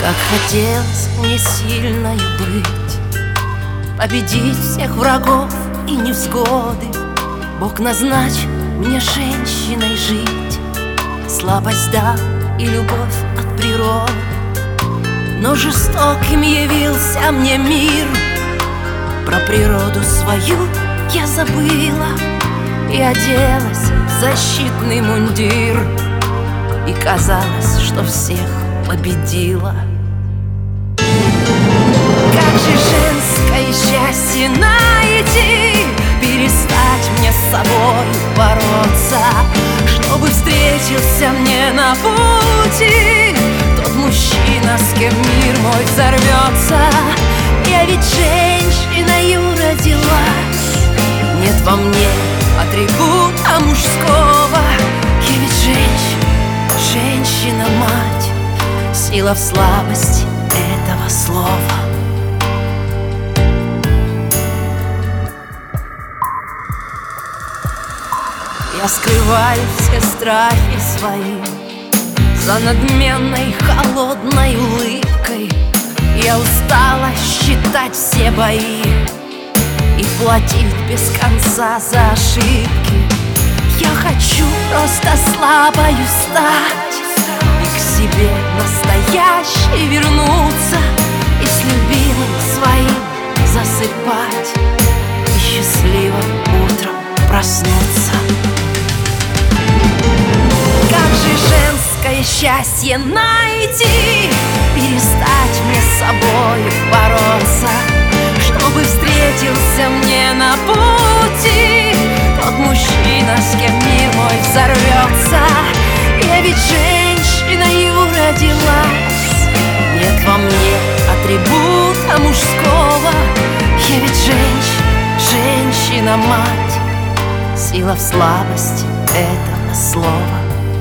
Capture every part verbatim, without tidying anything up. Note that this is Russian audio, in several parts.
Как хотелось мне сильной быть, победить всех врагов и невзгоды. Бог назначил мне женщиной жить, слабость дал и любовь от природы. Но жестоким явился мне мир, про природу свою я забыла и оделась в защитный мундир, и казалось, что всех победила. Как же женское счастье найти, перестать мне с собой бороться, чтобы встретился мне на пути тот мужчина, с кем мир мой взорвется. Я ведь женщиною родилась, нет во мне атрибута мужского. Я ведь женщина, женщина-мать, сила в слабости этого слова. Я скрываю все страхи свои за надменной холодной улыбкой. Я устала считать все бои и платить без конца за ошибки. Я хочу просто слабою стать и к себе настоящей вернуться, и с любимым своим засыпать, и счастливым утром проснуться. Как же женское счастье найти, перестать мне с собой бороться, чтобы встретился мне на пути тот мужчина, с кем мир мой взорвется. Я ведь женщиною родилась, нет во мне атрибута мужского. Я ведь женщина, женщина-мать, сила в слабости этого слова.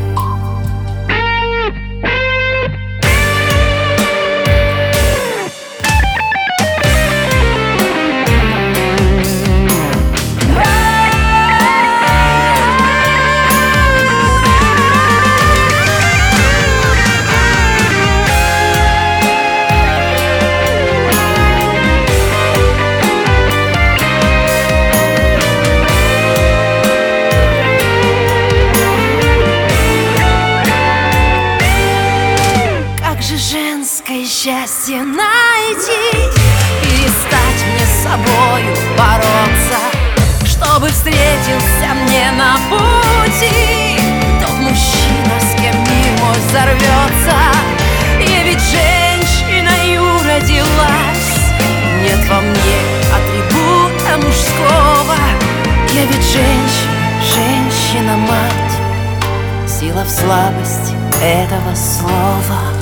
Женское счастье найти, перестать мне с собою бороться, чтобы встретился мне на пути тот мужчина, с кем мир мой взорвется. Я ведь женщиною родилась, нет во мне атрибута мужского. Я ведь женщина, женщина-мать, сила в слабости этого слова.